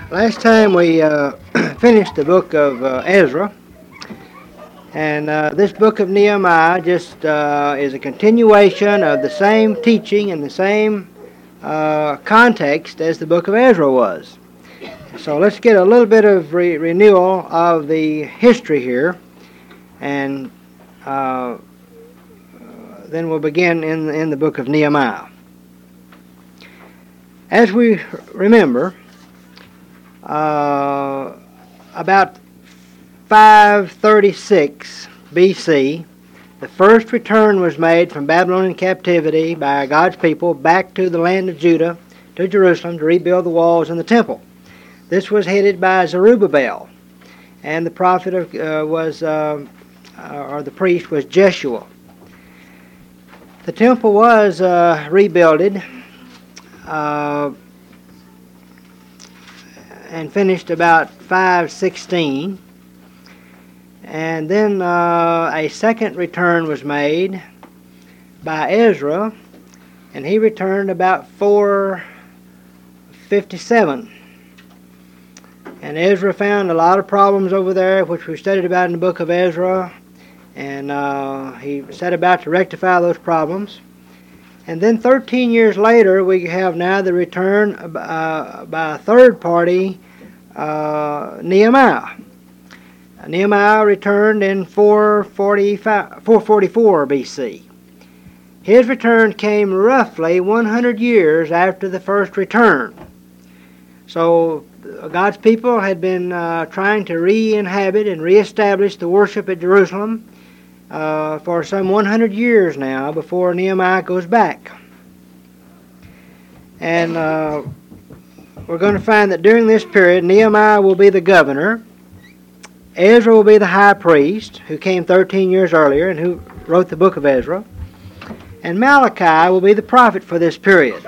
Last time we finished the book of Ezra, and this book of Nehemiah just is a continuation of the same teaching and the same context as the book of Ezra was. So let's get a little bit of renewal of the history here, and then we'll begin in the book of Nehemiah. As we remember, about 536 BC, the first return was made from Babylonian captivity by God's people back to the land of Judah, to Jerusalem, to rebuild the walls and the temple. This was headed by Zerubbabel, and the prophet the priest was Jeshua. The temple was rebuilded and finished about 516, and then a second return was made by Ezra, and he returned about 457. And Ezra found a lot of problems over there, which we studied about in the book of Ezra, and he set about to rectify those problems. And then 13 years later, we have now the return by a third party, Nehemiah. Nehemiah returned in 444 BC. His return came roughly 100 years after the first return. So God's people had been trying to re-inhabit and re-establish the worship at Jerusalem for some 100 years now before Nehemiah goes back. And we're going to find that during this period, Nehemiah will be the governor, Ezra will be the high priest, who came 13 years earlier and who wrote the book of Ezra, and Malachi will be the prophet for this period.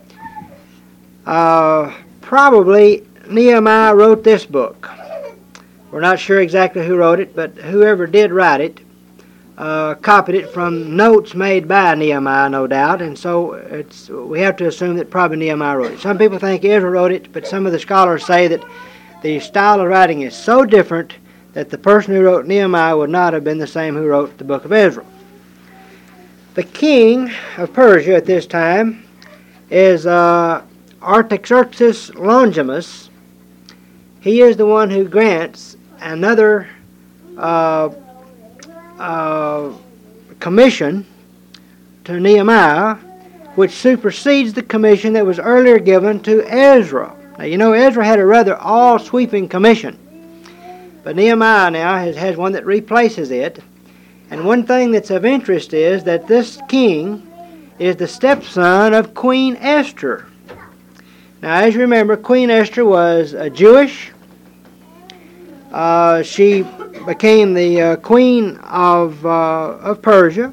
Probably Nehemiah wrote this book. We're not sure exactly who wrote it, but whoever did write it copied it from notes made by Nehemiah, no doubt, and so we have to assume that probably Nehemiah wrote it. Some people think Ezra wrote it, but some of the scholars say that the style of writing is so different that the person who wrote Nehemiah would not have been the same who wrote the book of Ezra. The king of Persia at this time is Artaxerxes Longimanus. He is the one who grants another commission to Nehemiah, which supersedes the commission that was earlier given to Ezra. Now, you know, Ezra had a rather all-sweeping commission, but Nehemiah now has one that replaces it. And one thing that's of interest is that this king is the stepson of Queen Esther. Now, as you remember, Queen Esther was Jewish. She became the queen of Persia.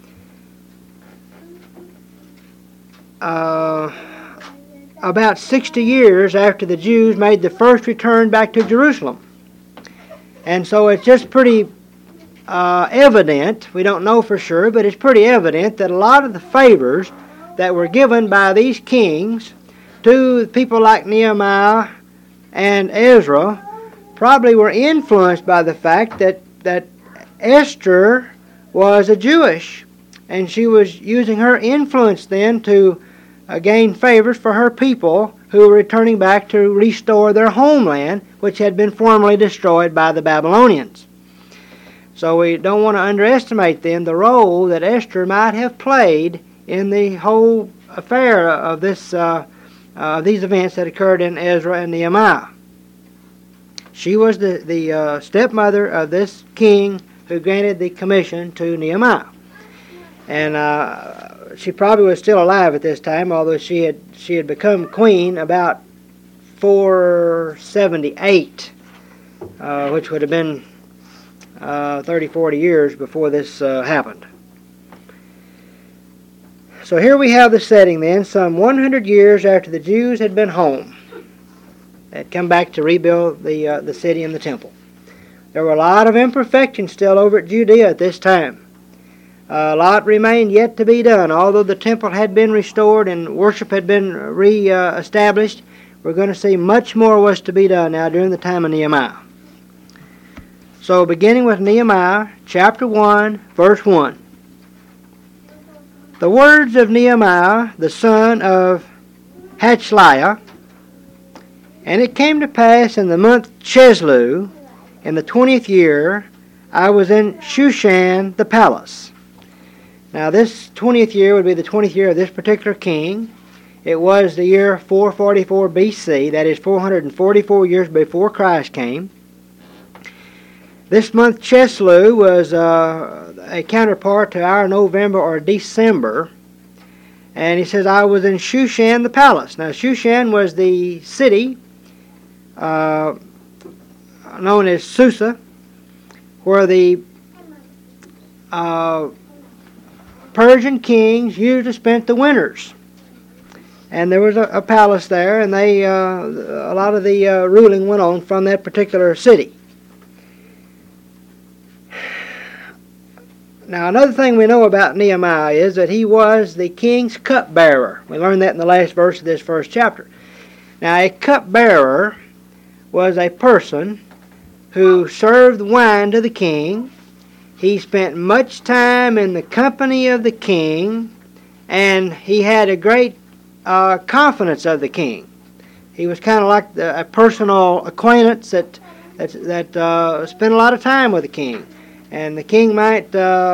About 60 years after the Jews made the first return back to Jerusalem. And so it's just pretty evident, we don't know for sure, but it's pretty evident that a lot of the favors that were given by these kings to people like Nehemiah and Ezra probably were influenced by the fact that Esther was a Jewish, and she was using her influence then to gain favors for her people who were returning back to restore their homeland, which had been formerly destroyed by the Babylonians. So we don't want to underestimate then the role that Esther might have played in the whole affair of these events that occurred in Ezra and Nehemiah. She was the stepmother of this king who granted the commission to Nehemiah. And she probably was still alive at this time, although she had become queen about 478, which would have been 30, 40 years before this happened. So here we have the setting then, some 100 years after the Jews had been home, had come back to rebuild the city and the temple. There were a lot of imperfections still over at Judea at this time. A lot remained yet to be done. Although the temple had been restored and worship had been re-established, we're going to see much more was to be done now during the time of Nehemiah. So beginning with Nehemiah chapter 1, verse 1. The words of Nehemiah, the son of Hachaliah. And it came to pass in the month Chisleu, in the 20th year, I was in Shushan the palace. Now this 20th year would be the 20th year of this particular king. It was the year 444 BC, that is 444 years before Christ came. This month Chisleu was a counterpart to our November or December. And he says, I was in Shushan the palace. Now Shushan was the city known as Susa, where the Persian kings usually spent the winters. And there was a palace there, and a lot of the ruling went on from that particular city. Now, another thing we know about Nehemiah is that he was the king's cupbearer. We learned that in the last verse of this first chapter. Now, a cupbearer was a person who served wine to the king. He spent much time in the company of the king, and he had a great confidence of the king. He was kind of like a personal acquaintance that spent a lot of time with the king. And the king might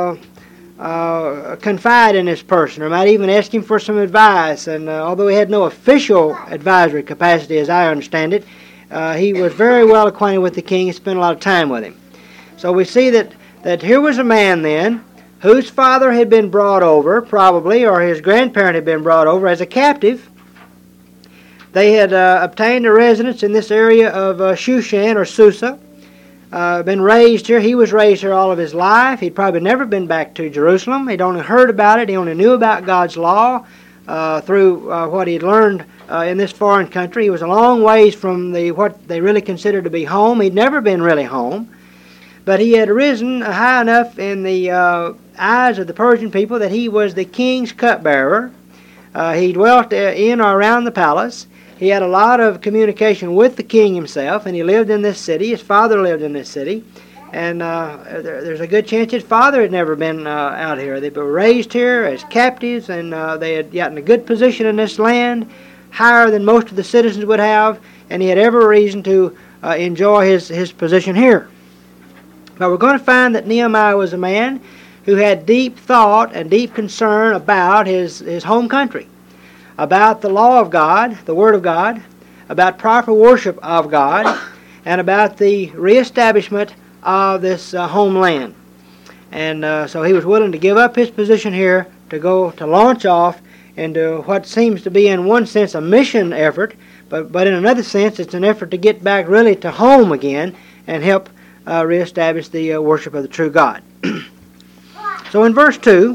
confide in this person, or might even ask him for some advice. And although he had no official advisory capacity, as I understand it, he was very well acquainted with the king and spent a lot of time with him. So we see that here was a man then whose father had been brought over, probably, or his grandparent had been brought over as a captive. They had obtained a residence in this area of Shushan or Susa. Been raised here. He was raised here all of his life. He'd probably never been back to Jerusalem. He'd only heard about it. He only knew about God's law through what he'd learned in this foreign country. He was a long ways from what they really considered to be home. He'd never been really home. But he had risen high enough in the eyes of the Persian people that he was the king's cupbearer. He dwelt in or around the palace. He had a lot of communication with the king himself, and he lived in this city. His father lived in this city. And there's a good chance his father had never been out here. They were raised here as captives, and they had gotten a good position in this land, higher than most of the citizens would have, and he had every reason to enjoy his position here. But we're going to find that Nehemiah was a man who had deep thought and deep concern about his home country, about the law of God, the Word of God, about proper worship of God, and about the reestablishment of this homeland. And so he was willing to give up his position here to launch off into what seems to be in one sense a mission effort, but in another sense it's an effort to get back really to home again and help reestablish the worship of the true God. So in verse 2,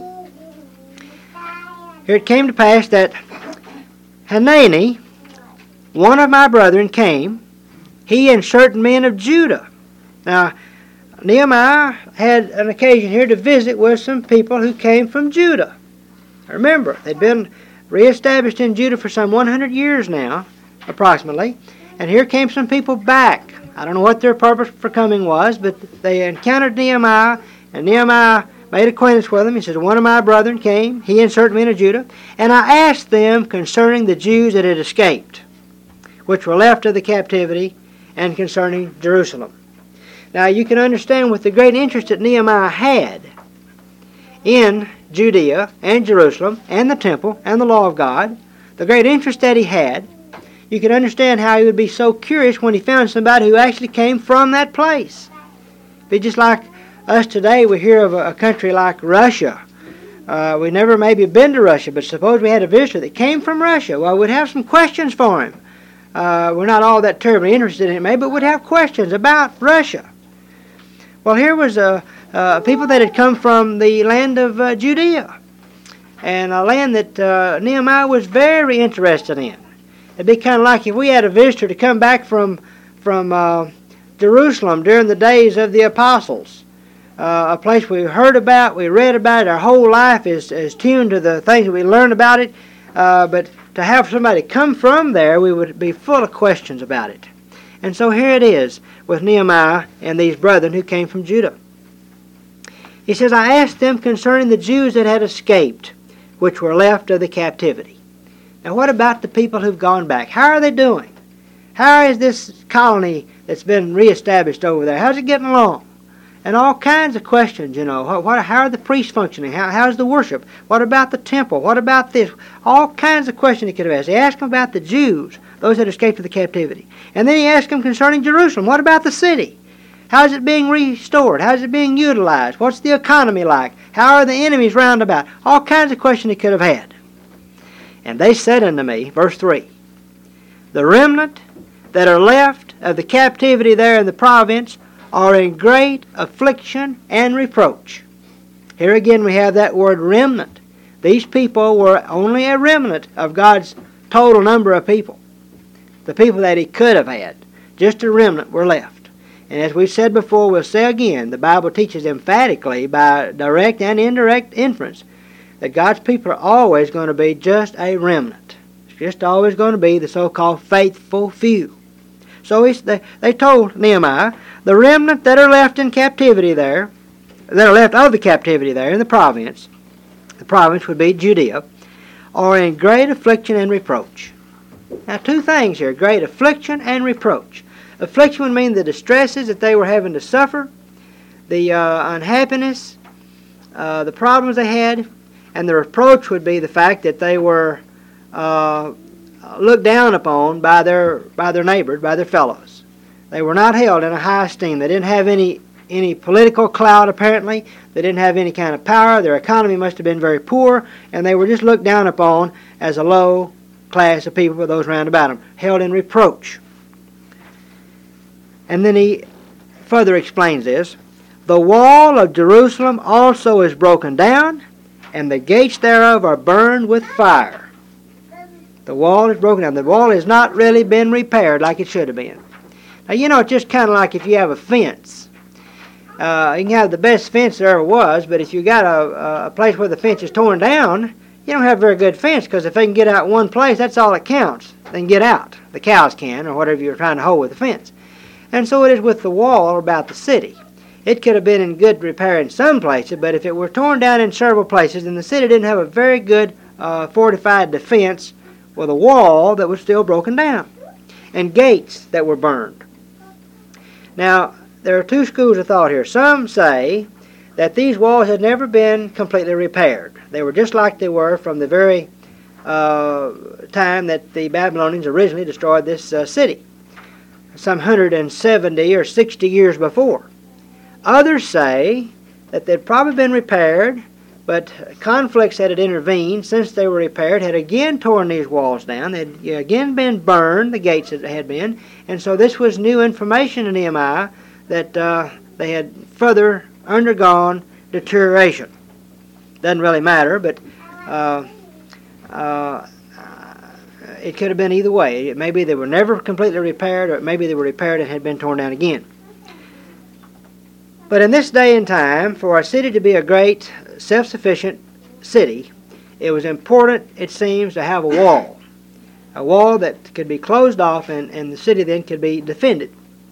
here it came to pass that Hanani, one of my brethren, came, he and certain men of Judah. Now, Nehemiah had an occasion here to visit with some people who came from Judah. Remember, they'd been reestablished in Judah for some 100 years now, approximately, and here came some people back. I don't know what their purpose for coming was, but they encountered Nehemiah, and Nehemiah made acquaintance with him. He said, one of my brethren came, he and certain men of Judah, and I asked them concerning the Jews that had escaped, which were left of the captivity, and concerning Jerusalem. Now you can understand with the great interest that Nehemiah had in Judea and Jerusalem and the temple and the law of God, the great interest that he had, you can understand how he would be so curious when he found somebody who actually came from that place. It'd be just like us today, we hear of a country like Russia. We never maybe been to Russia, but suppose we had a visitor that came from Russia. Well, we'd have some questions for him. We're not all that terribly interested in it, maybe, but we'd have questions about Russia. Well, here was people that had come from the land of Judea, and a land that Nehemiah was very interested in. It'd be kind of like if we had a visitor to come back from Jerusalem during the days of the apostles. A place we heard about, we read about it, our whole life is tuned to the things that we learned about it, but to have somebody come from there, we would be full of questions about it. And so here it is with Nehemiah and these brethren who came from Judah. He says, I asked them concerning the Jews that had escaped, which were left of the captivity. Now what about the people who've gone back? How are they doing? How is this colony that's been reestablished over there? How's it getting along? And all kinds of questions, you know. How are the priests functioning? How's the worship? What about the temple? What about this? All kinds of questions he could have asked. He asked them about the Jews, those that escaped of the captivity. And then he asked them concerning Jerusalem. What about the city? How is it being restored? How is it being utilized? What's the economy like? How are the enemies round about? All kinds of questions he could have had. And they said unto me, verse 3, the remnant that are left of the captivity there in the province are in great affliction and reproach. Here again we have that word remnant. These people were only a remnant of God's total number of people. The people that he could have had. Just a remnant were left. And as we said before, we'll say again, the Bible teaches emphatically by direct and indirect inference that God's people are always going to be just a remnant. It's just always going to be the so-called faithful few. So they told Nehemiah, the remnant that are left in captivity there, that are left of the captivity there in the province would be Judea, are in great affliction and reproach. Now two things here, great affliction and reproach. Affliction would mean the distresses that they were having to suffer, the unhappiness, the problems they had, and the reproach would be the fact that they were looked down upon by their neighbors, by their fellows. They were not held in a high esteem. They didn't have any political clout apparently. They didn't have any kind of power. Their economy must have been very poor, and they were just looked down upon as a low class of people for those round about them, held in reproach. And then he further explains this. The wall of Jerusalem also is broken down, and the gates thereof are burned with fire. The wall is broken down. The wall has not really been repaired like it should have been. Now, you know, it's just kind of like if you have a fence. You can have the best fence there ever was, but if you got a place where the fence is torn down, you don't have a very good fence, because if they can get out one place, that's all that counts. They can get out. The cows can, or whatever you're trying to hold with the fence. And so it is with the wall about the city. It could have been in good repair in some places, but if it were torn down in several places, then the city didn't have a very good fortified defense with a wall that was still broken down, and gates that were burned. Now, there are two schools of thought here. Some say that these walls had never been completely repaired. They were just like they were from the very time that the Babylonians originally destroyed this city, some 170 or 60 years before. Others say that they'd probably been repaired, but conflicts that had intervened since they were repaired had again torn these walls down. They'd again been burned, the gates that had been, and so this was new information to Nehemiah that they had further undergone deterioration. Doesn't really matter, but it could have been either way. Maybe they were never completely repaired, or maybe they were repaired and had been torn down again. But in this day and time, for a city to be a great, self-sufficient city, it was important, it seems, to have a wall that could be closed off, and the city then could be defended.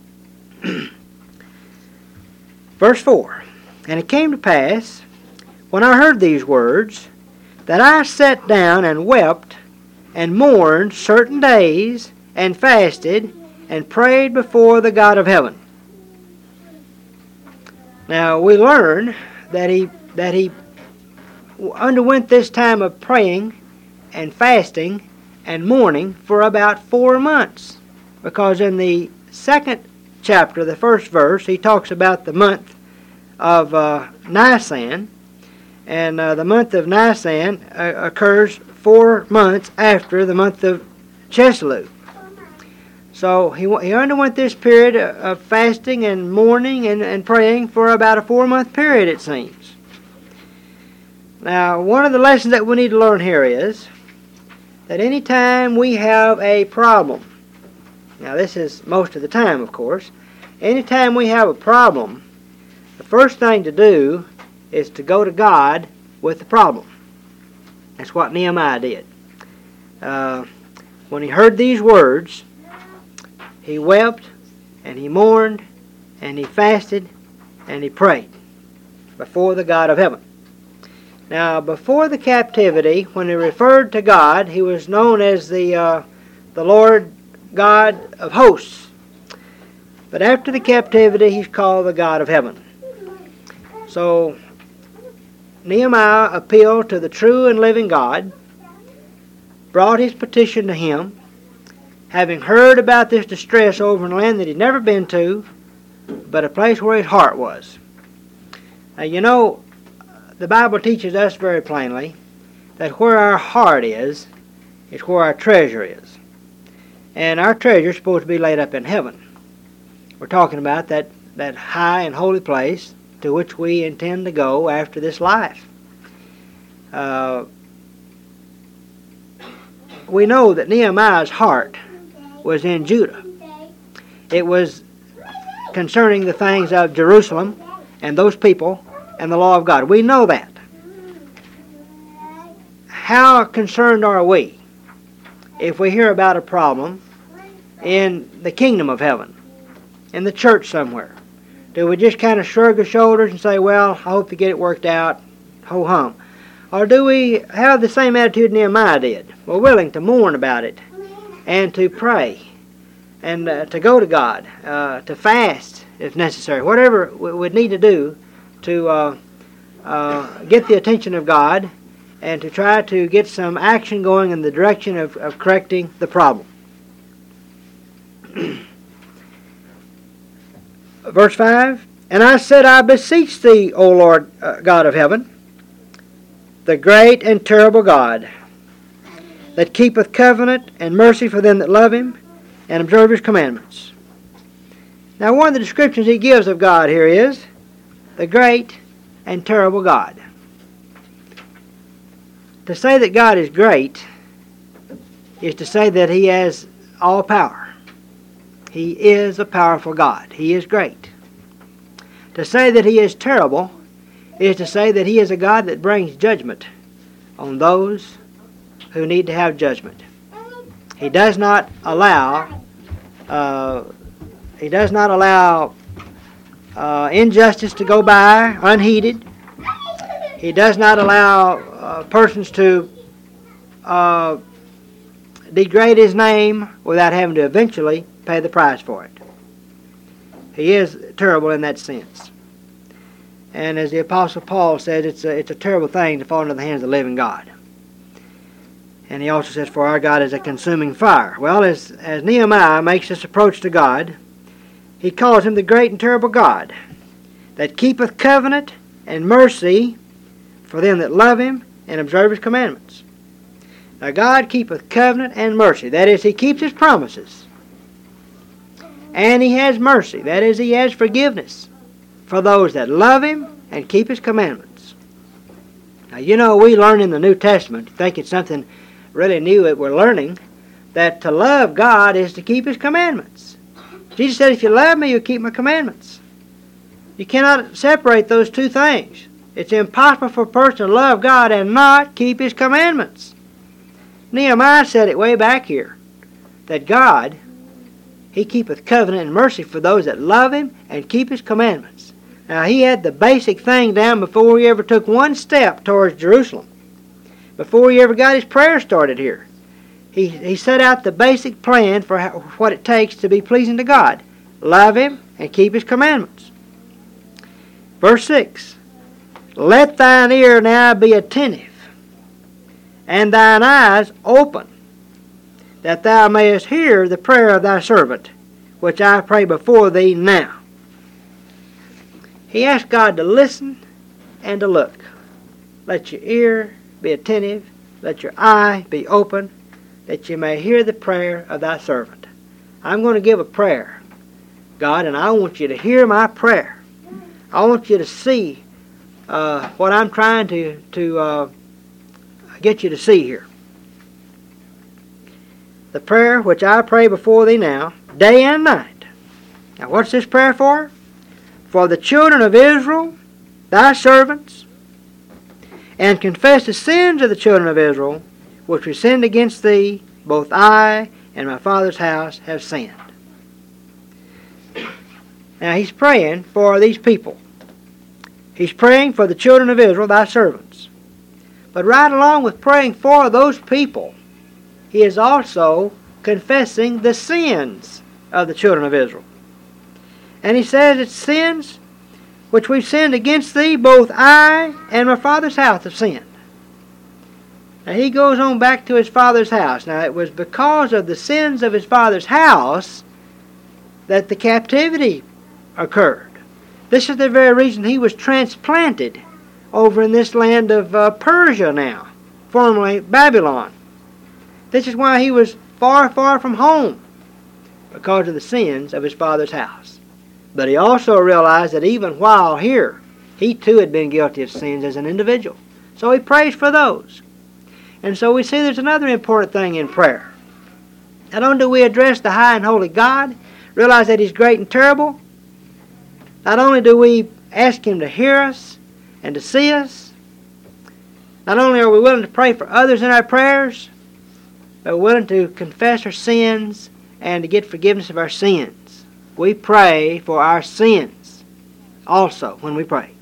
Verse 4, and it came to pass, when I heard these words, that I sat down and wept and mourned certain days, and fasted, and prayed before the God of heaven. Now we learn that he underwent this time of praying and fasting and mourning for about 4 months, because in the second chapter, the first verse, he talks about the month of Nisan, and the month of Nisan occurs 4 months after the month of Chisleu. So he underwent this period of fasting and mourning and praying for about a 4-month period, it seems. Now, one of the lessons that we need to learn here is that any time we have a problem, now this is most of the time, of course, any time we have a problem, the first thing to do is to go to God with the problem. That's what Nehemiah did. when he heard these words, he wept and he mourned and he fasted and he prayed before the God of heaven. Now, before the captivity, when he referred to God, he was known as the Lord God of hosts. But after the captivity, he's called the God of heaven. So, Nehemiah appealed to the true and living God, brought his petition to him, having heard about this distress over in a land that he'd never been to, but a place where his heart was. Now, you know, the Bible teaches us very plainly that where our heart is where our treasure is. And our treasure is supposed to be laid up in heaven. We're talking about that high and holy place to which we intend to go after this life. We know that Nehemiah's heart was in Judah. It was concerning the things of Jerusalem and those people and the law of God. We know that. How concerned are we if we hear about a problem in the kingdom of heaven, in the church somewhere? Do we just kind of shrug our shoulders and say, well, I hope to get it worked out, ho-hum? Or do we have the same attitude Nehemiah did? We're willing to mourn about it and to pray and to go to God, to fast if necessary, whatever we would need to do to get the attention of God and to try to get some action going in the direction of correcting the problem. Verse 5, And I said, I beseech thee, O Lord God of heaven, the great and terrible God, that keepeth covenant and mercy for them that love him and observe his commandments. Now, one of the descriptions he gives of God here is the great and terrible God. To say that God is great is to say that he has all power. He is a powerful God. He is great. To say that he is terrible is to say that he is a God that brings judgment on those who need to have judgment. He does not allow injustice to go by unheeded. He does not allow persons to degrade his name without having to eventually pay the price for it. He is terrible in that sense. And as the Apostle Paul said, it's a terrible thing to fall into the hands of the living God. And he also says, for our God is a consuming fire. Well, as Nehemiah makes this approach to God, he calls him the great and terrible God, that keepeth covenant and mercy for them that love him and observe his commandments. Now God keepeth covenant and mercy. That is, he keeps his promises. And he has mercy. That is, he has forgiveness for those that love him and keep his commandments. Now, you know, we learn in the New Testament, I think it's something really new that we're learning, that to love God is to keep his commandments. Jesus said, if you love me, you'll keep my commandments. You cannot separate those two things. It's impossible for a person to love God and not keep his commandments. Nehemiah said it way back here, that God, he keepeth covenant and mercy for those that love him and keep his commandments. Now, he had the basic thing down before he ever took one step towards Jerusalem. Before he ever got his prayer started here. He set out the basic plan for what it takes to be pleasing to God. Love him and keep his commandments. Verse 6, Let thine ear now be attentive, and thine eyes open, that thou mayest hear the prayer of thy servant, which I pray before thee now. He asked God to listen and to look. Let your ear be attentive, let your eye be open, that you may hear the prayer of thy servant. I'm going to give a prayer, God, and I want you to hear my prayer. I want you to see what I'm trying to get you to see here. The prayer which I pray before thee now, day and night. Now, what's this prayer for? For the children of Israel, thy servants, and confess the sins of the children of Israel, which we sinned against thee, both I and my father's house have sinned. Now he's praying for these people. He's praying for the children of Israel, thy servants. But right along with praying for those people, he is also confessing the sins of the children of Israel. And he says it's sins which we've sinned against thee, both I and my father's house have sinned. Now he goes on back to his father's house. Now it was because of the sins of his father's house that the captivity occurred. This is the very reason he was transplanted over in this land of Persia now, formerly Babylon. This is why he was far, far from home, because of the sins of his father's house. But he also realized that even while here, he too had been guilty of sins as an individual. So he prays for those. And so we see there's another important thing in prayer. Not only do we address the high and holy God, realize that he's great and terrible, not only do we ask him to hear us and to see us, not only are we willing to pray for others in our prayers, but we're willing to confess our sins and to get forgiveness of our sins. We pray for our sins also when we pray.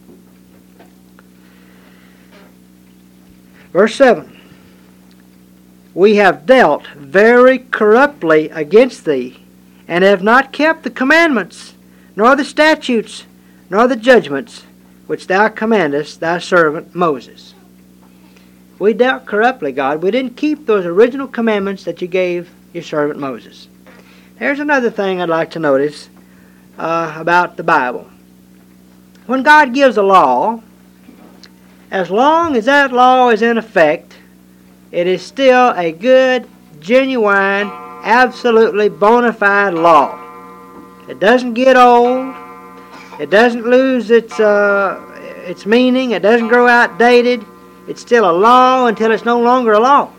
Verse 7. We have dealt very corruptly against thee, and have not kept the commandments, nor the statutes, nor the judgments, which thou commandest thy servant Moses. We dealt corruptly, God. We didn't keep those original commandments that you gave your servant Moses. Here's another thing I'd like to notice about the Bible. When God gives a law, as long as that law is in effect, it is still a good, genuine, absolutely bona fide law. It doesn't get old. It doesn't lose its meaning. It doesn't grow outdated. It's still a law until it's no longer a law.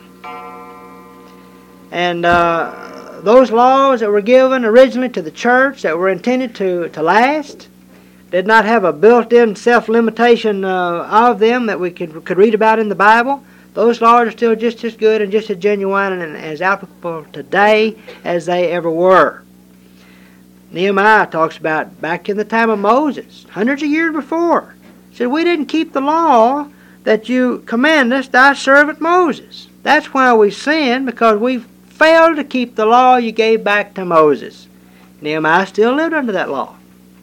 And those laws that were given originally to the church that were intended to last did not have a built-in self-limitation of them that we could read about in the Bible. Those laws are still just as good and just as genuine and as applicable today as they ever were. Nehemiah talks about back in the time of Moses, hundreds of years before. He said, we didn't keep the law that you commanded us, thy servant Moses. That's why we sinned, because we failed to keep the law you gave back to Moses. Nehemiah still lived under that law.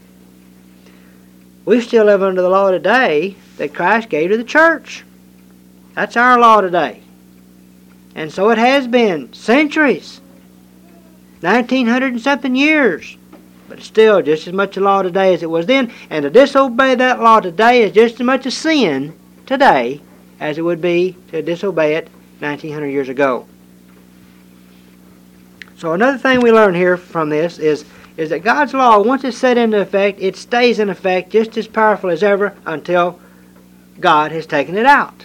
We still live under the law today that Christ gave to the church. That's our law today. And so it has been centuries, 1900 and something years. But it's still just as much a law today as it was then. And to disobey that law today is just as much a sin today as it would be to disobey it 1900 years ago. So another thing we learn here from this is that God's law, once it's set into effect, it stays in effect just as powerful as ever until God has taken it out.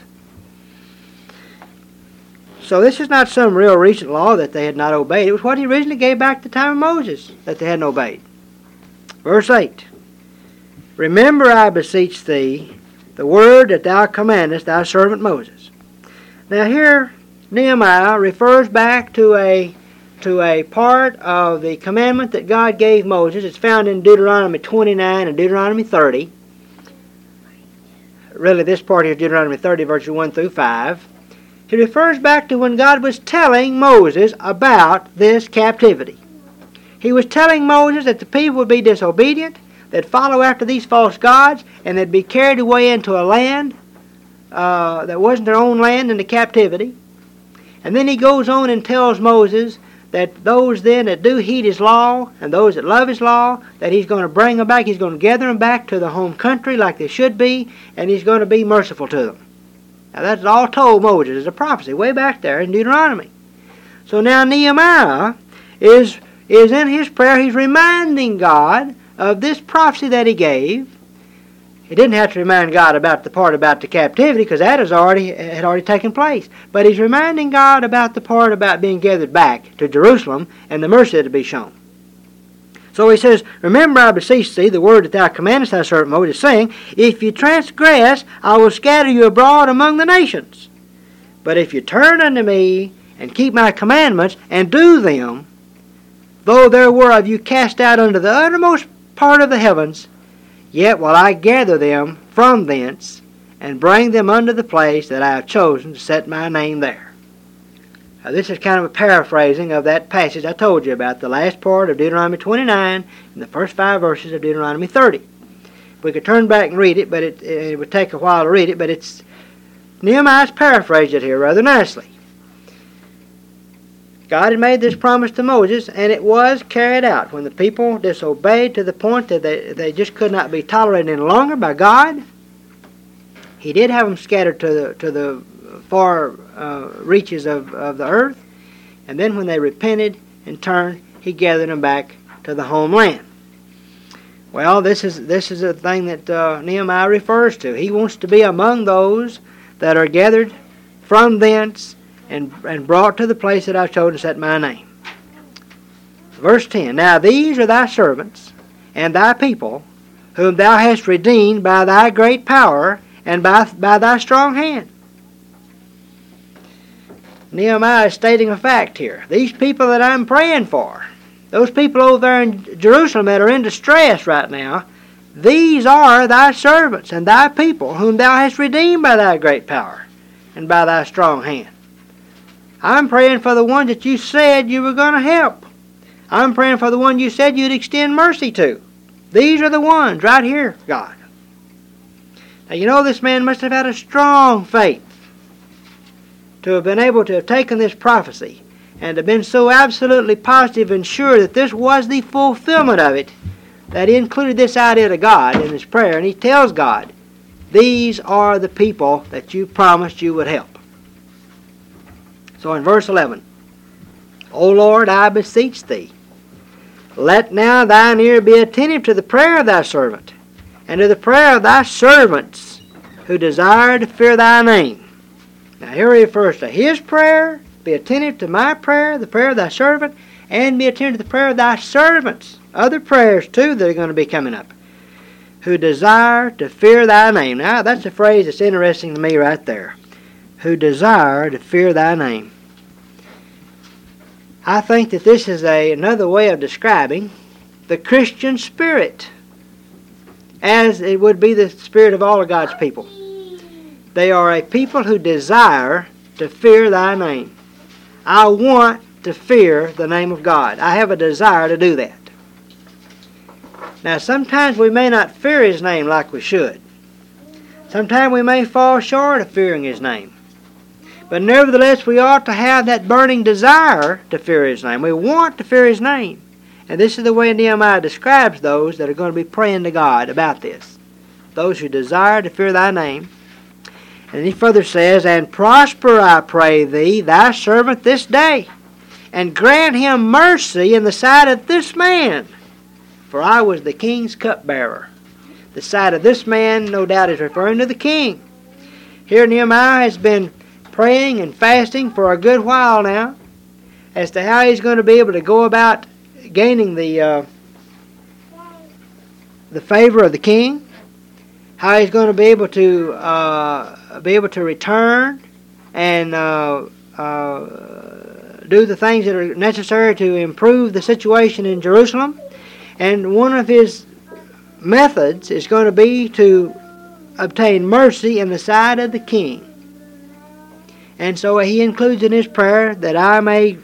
So this is not some real recent law that they had not obeyed. It was what he originally gave back at the time of Moses that they hadn't obeyed. Verse 8. Remember, I beseech thee, the word that thou commandest thy servant Moses. Now here, Nehemiah refers back to a part of the commandment that God gave Moses. It's found in Deuteronomy 29 and Deuteronomy 30. Really, this part here is Deuteronomy 30, verses 1 through 5. He refers back to when God was telling Moses about this captivity. He was telling Moses that the people would be disobedient, they'd follow after these false gods, and they'd be carried away into a land that wasn't their own land in the captivity. And then he goes on and tells Moses that those then that do heed his law and those that love his law, that he's going to bring them back, he's going to gather them back to the home country like they should be, and he's going to be merciful to them. Now that's all told Moses as a prophecy way back there in Deuteronomy. So now Nehemiah is in his prayer, he's reminding God of this prophecy that he gave. He didn't have to remind God about the part about the captivity because that had already taken place. But he's reminding God about the part about being gathered back to Jerusalem and the mercy to be shown. So he says, remember, I beseech thee, the word that thou commandest thy servant Moses, saying, if you transgress, I will scatter you abroad among the nations. But if you turn unto me, and keep my commandments, and do them, though there were of you cast out unto the uttermost part of the heavens, yet will I gather them from thence, and bring them unto the place that I have chosen to set my name there. Now, this is kind of a paraphrasing of that passage I told you about, the last part of Deuteronomy 29 and the first 5 verses of Deuteronomy 30. We could turn back and read it, but it would take a while to read it, but Nehemiah's paraphrased it here rather nicely. God had made this promise to Moses, and it was carried out when the people disobeyed to the point that they just could not be tolerated any longer by God. He did have them scattered to the far reaches of the earth, and then when they repented and turned, He gathered them back to the homeland. Well, this is a thing that Nehemiah refers to. He wants to be among those that are gathered from thence and brought to the place that I've chosen to set my name. Verse 10, Now these are thy servants and thy people, whom thou hast redeemed by thy great power and by thy strong hand. Nehemiah is stating a fact here. These people that I'm praying for, those people over there in Jerusalem that are in distress right now, these are thy servants and thy people, whom thou hast redeemed by thy great power and by thy strong hand. I'm praying for the ones that you said you were going to help. I'm praying for the one you said you'd extend mercy to. These are the ones right here, God. Now, you know, this man must have had a strong faith to have been able to have taken this prophecy and have been so absolutely positive and sure that this was the fulfillment of it, that he included this idea to God in his prayer, and he tells God, these are the people that you promised you would help. So in verse 11, O Lord, I beseech thee, let now thine ear be attentive to the prayer of thy servant, and to the prayer of thy servants who desire to fear thy name. Now here he refers to his prayer, be attentive to my prayer, the prayer of thy servant, and be attentive to the prayer of thy servants. Other prayers too that are going to be coming up. Who desire to fear thy name. Now that's a phrase that's interesting to me right there. Who desire to fear thy name. I think that this is another way of describing the Christian spirit, as it would be the spirit of all of God's people. They are a people who desire to fear thy name. I want to fear the name of God. I have a desire to do that. Now, sometimes we may not fear His name like we should. Sometimes we may fall short of fearing His name. But nevertheless, we ought to have that burning desire to fear His name. We want to fear His name. And this is the way Nehemiah describes those that are going to be praying to God about this. Those who desire to fear thy name. And he further says, And prosper, I pray thee, thy servant this day, and grant him mercy in the sight of this man. For I was the king's cupbearer. The sight of this man, no doubt, is referring to the king. Here Nehemiah has been praying and fasting for a good while now as to how he's going to be able to go about gaining the favor of the king, how he's going to be able to return and do the things that are necessary to improve the situation in Jerusalem. And one of his methods is going to be to obtain mercy in the sight of the king. And so he includes in his prayer that I may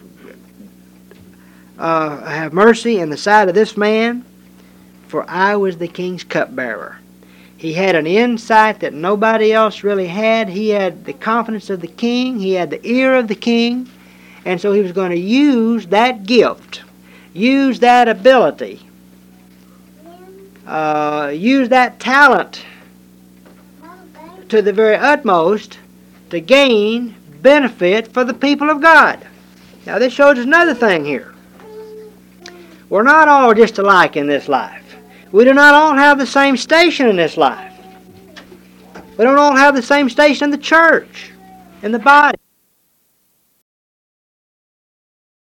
have mercy in the sight of this man, for I was the king's cupbearer. He had an insight that nobody else really had. He had the confidence of the king. He had the ear of the king. And so he was going to use that gift, use that ability, use that talent to the very utmost to gain benefit for the people of God. Now this shows us another thing here. We're not all just alike in this life. We do not all have the same station in this life. We don't all have the same station in the church, in the body.